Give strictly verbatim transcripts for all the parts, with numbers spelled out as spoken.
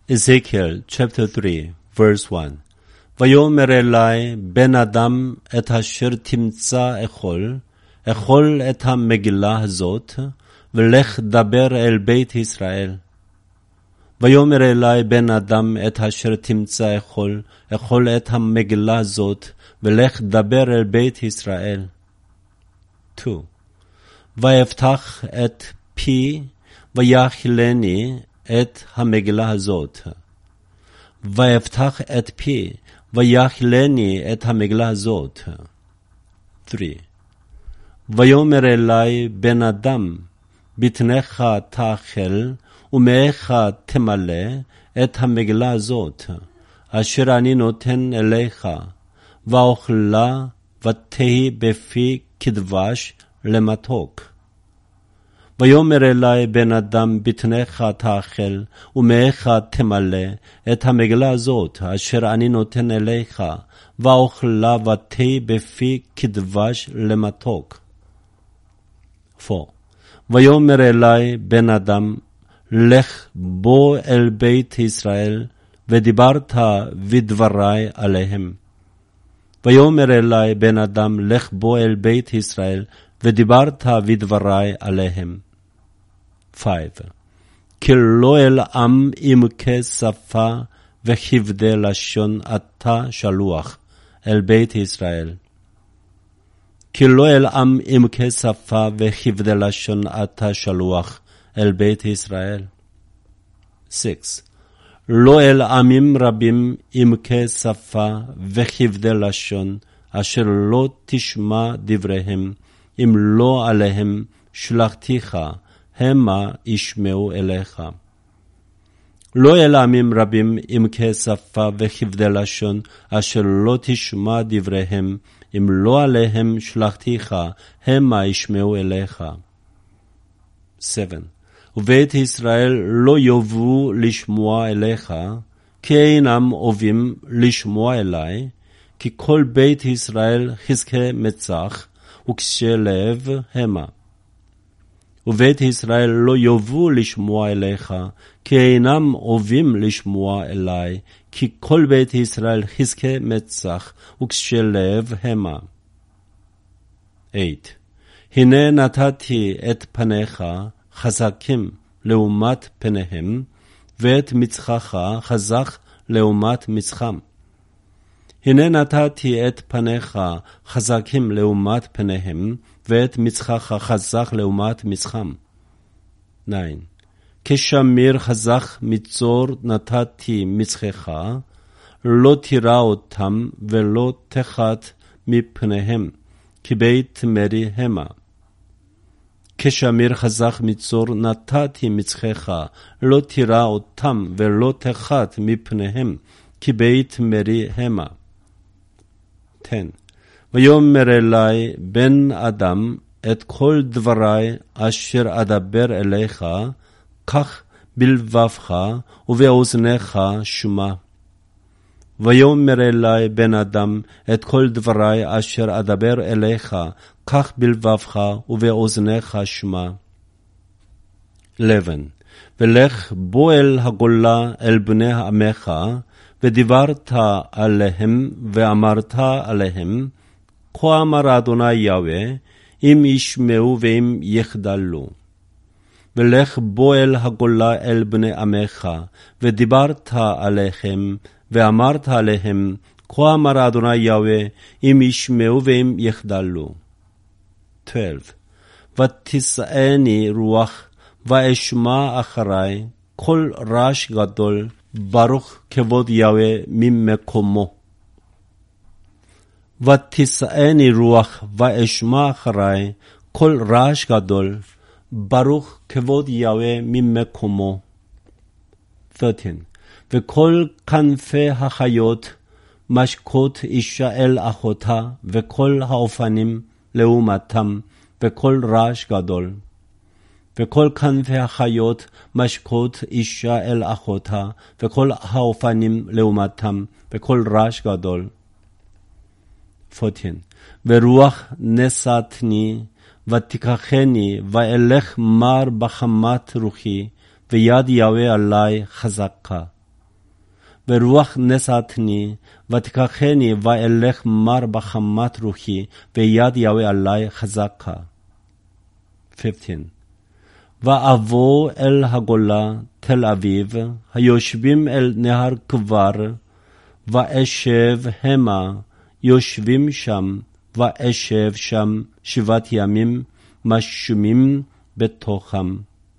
Ezekiel chapter three, verse one. ויאמר אלי בן אדם את אשר תמצא אכול, אכול את המגילה הזאת, ולך דבר אל בית ישראל. ויאמר אלי בן אדם את אשר תמצא אכול, אכול את המגילה הזאת, ולך דבר אל בית ישראל. two. ויפתח את פי, ויאכילני את המגילה הזאת. ויפתח את פי, ויאכילני את המגילה הזאת. three. ויאמר אלי בן אדם, בטנך תאכל, ומאיך תמלא את המגילה הזאת, אשר אני נותן אליך, ואוכלה ותהי בפי כדבש למתוק. ויאמר אלי בן אדם, בטנך תאכל, ומאיך תמלא את המגילה הזאת, אשר אני נותן אליך, ואוכלה ותהי בפי כדבש למתוק. four. ויאמר אלי בן אדם, לך בוא אל בית ישראל, ודיברת ודברי עליהם. ויאמר אלי בן אדם, לך בוא אל בית ישראל, ודיברת ודברי עליהם. five. כי לא אל עם עמקי שפה וכבדי לשון אתה שלוח אל בית ישראל. כי לא אל עם עמקי שפה וכבדי לשון אתה שלוח אל בית ישראל. six. לא אל עמים רבים עמקי שפה וכבדי לשון, אשר לא תשמע דבריהם, אם לא עליהם שלחתיך, המה ישמעו אליך. לא אל עמים רבים עמקי שפה וכבדי לשון, אשר לא תשמע דבריהם, אם לא עליהם שלחתיך, המה ישמעו אליך. seven. ובית ישראל לא יאבו לשמוע אליך, כי אינם אוהבים לשמוע אלי, כי כל בית ישראל חזקי מצח, וקשי לב המה. ובית ישראל לא יאבו לשמוע אליך, כי אינם אוהבים לשמוע אלי, כי כל בית ישראל חזקי מצח, וקשי לב המה. eight. הנה נתתי את פניך חזקים לעומת פניהם, ואת מצחך חזק לעומת מצחם. הנה נתתי את פניך חזקים לעומת פניהם, ואת מצחך חזק לעומת מצחם. nine. כשמיר חזק מצור נתתי מצחך, לא תירא אותם ולא תחת מפניהם, כי בית מרי המה. כשמיר חזק מצור נתתי מצחך, לא תירא אותם ולא תחת מפניהם, כי בית מרי המה. ten. ויאמר אלי בן אדם, את כל דברי אשר אדבר אליך, כך בלבבך ובאוזניך שמע. ויאמר אלי בן אדם, את כל דברי אשר אדבר אליך, כך בלבבך ובאוזניך שמע. eleven. ולך בוא אל הגולה אל בני עמך, ודיברת עליהם ואמרת עליהם, כה אמר אדוני יהוה, אם ישמעו ואם יחדלו. ולך בוא אל הגולה אל בני עמך, ודיברת עליהם ואמרת עליהם, כה אמר אדוני יהוה, אם ישמעו ואם יחדלו. twelve. ותישאני רוח, ואשמע אחרי, כל רעש גדול, ברוך כבוד יהוה ממקומו. ותישאני רוח, ואשמע אחרי, כל רעש גדול, ברוך כבוד יהוה ממקומו. thirteen. וכל כנפי החיות משקות אישה אל אחותה, וכל האופנים לעומתם, וכל רעש גדול. וכל כנפי החיות משקות אישה אל אחותה, וכל האופנים לעומתם, וכל רעש גדול. fourteen. ורוח נשאתני, ותיקחני, ואלך מר בחמת רוחי, ויד יהוה עלי חזקה. ורוח נשאתני, ותיקחני ואלך מר בחמת רוחי, ויד יהוה עלי חזקה. fifteen. ואבוא אל הגולה תל אביב, היושבים אל נהר כבר, ואשב המה, יושבים שם, ואשב שם שבעת ימים, משומים בתוכם.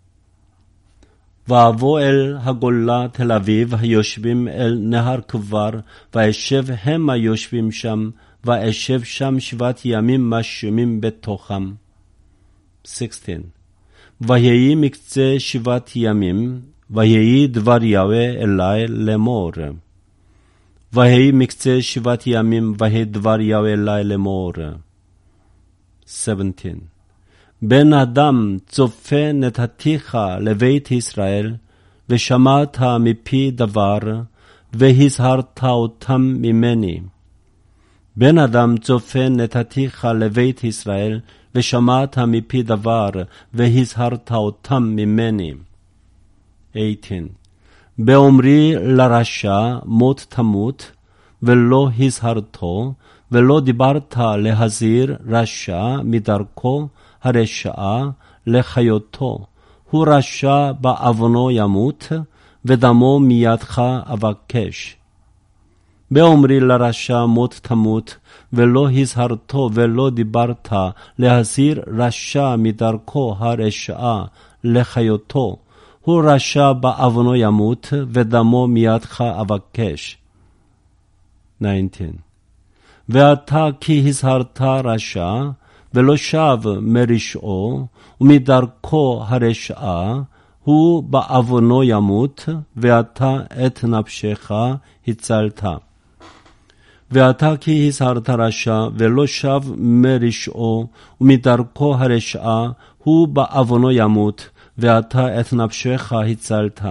ואבוא אל הגולה תל אביב, היושבים אל נהר כבר, ואשב המה יושבים שם, ואשב שם שבעת ימים משומים בתוכם. sixteen. ויהי מקצה שבעת ימים, ויהי דבר יהוה אלי לאמור. ויהי מקצה שבעת ימים, ויהי דבר יהוה אלי לאמור. seventeen. בן אדם, צופה נתתיך לבית ישראל, ושמעת מפי דבר, והזהרת אותם ממני. בן אדם, צופה נתתיך לבית ישראל, ושמעת מפי דבר, והזהרת אותם ממני. eighteen. באומרי לרשע מות תמות, ולא הזהרתו, ולא דיברת להזהיר רשע מדרכו הרשעה לחיותו. הוא רשע בעוונו ימות, ודמו מידך אבקש. באומרי לרשע מות תמות, ולא הזהרתו ולא דיברת להזהיר רשע מדרכו הרשעה לחיותו. הוא רשע בעוונו ימות, ודמו מידך אבקש. nineteen. ואתה כי הזהרת רשע, ולא שב מרשעו, ומדרכו הרשעה, הוא בעוונו ימות, ואתה את נפשך הצלת. ואתה כי הזהרת רשע, ולא שב מרשעו, ומדרכו הרשעה, הוא בעוונו ימות, ואתה את נפשך הצלת.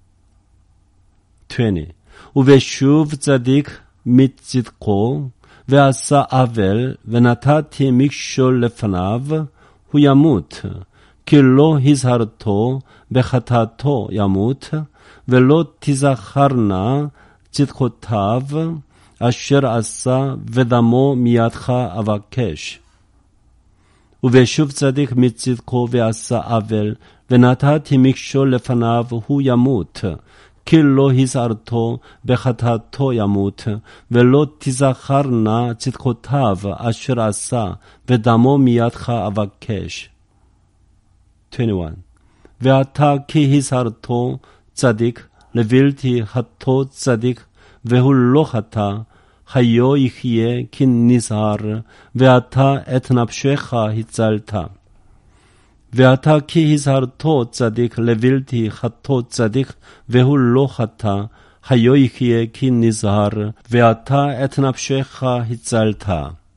twenty. ובשוב צדיק מצדקו, ועשה עוול, ונתתי מכשול לפניו, הוא ימות, כי לא הזהרתו בחטאתו ימות, ולא תזכרנה צדקותיו, אשר עשה, ודמו מידך אבקש. ובשוב צדיק מצדקו ועשה עוול, ונתתי מכשול לפניו, הוא ימות, כי לא הזהרתו בחטאתו ימות, ולא תזכרנה צדקותיו אשר עשה, ודמו מידך אבקש. twenty-one. ואתה כי הזהרתו צדיק, לבלתי חטאו צדיק, והוא לא חטא, חיו יחיה כי נזהר, ואתה את נפשך הצלת. ואתה כי הזהרתו צדיק, לבלתי חטאו צדיק, והוא לא חטא, חיו יחיה כי נזהר, ואתה את נפשך הצלת.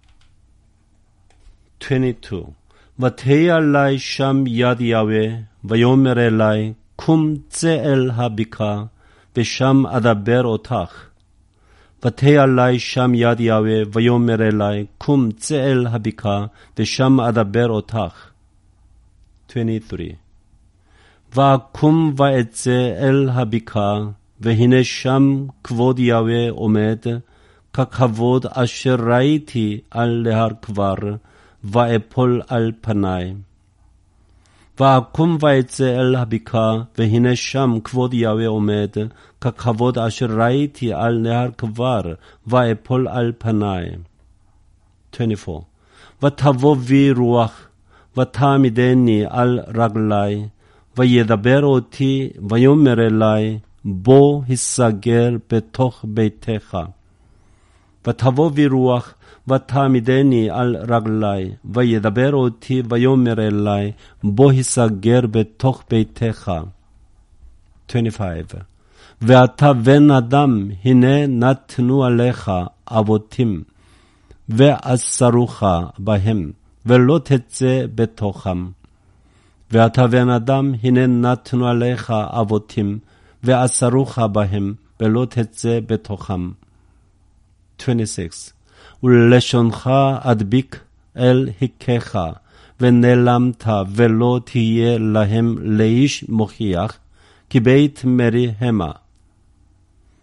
twenty-two. ותהי עלי שם יד יהוה, ויאמר אלי, קום צא אל הבקעה, ושם אדבר אותך. ותהי עלי שם יד יהוה, ויאמר אלי, קום צא אל הבקעה, ושם אדבר אותך. twenty-three. ואקום ואצא אל הבקעה, והנה שם כבוד יהוה עומד, ככבוד אשר ראיתי על נהר כבר, ואפול על פניי. ואקום ואצא אל הבקעה, והנה שם כבוד יהוה עומד, ככבוד אשר ראיתי על נהר כבר, ואפול על פניי. twenty-four. ותבוא בי רוח, ותעמידני על רגלי, וידבר אותי, ויאמר אלי, בוא הסגר בתוך ביתך. ותבוא בי רוח, ותעמידני על רגלי, וידבר אותי, ויאמר אלי, בוא הסגר בתוך ביתך. twenty-five. ואתה בן אדם, הנה נתנו עליך אבותים, ואסרוך בהם, ולא תצא בתוכם. ואתה בן אדם, הנה נתנו עליך אבותים, ואסרוך בהם, ולא תצא בתוכם. twenty-six. ולשונך אדביק אל היכך, ונעלמת, ולא תהיה להם לאיש מוכיח, כי בית מרי המה.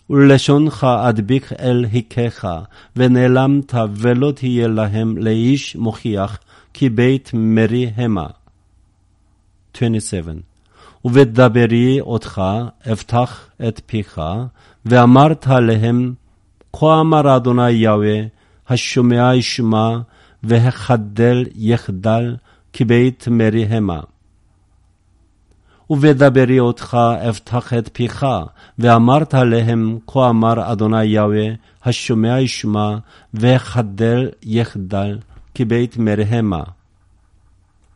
ולשונך אדביק אל היכך, ונעלמת ולא תהיה להם לאיש מוכיח, כי בית מרי המה. twenty-seven. ובדברי אותך אפתח את פיך, ואמרת להם, כה אמר אדוני יהוה, השומע ישמע, והחדל יחדל, כי בית מרי המה. ובדברי אותך אפתח את פיך, ואמרת להם, כה אמר אדוני יהוה, השומע ישמע, והחדל יחדל, כי בית מרי המה.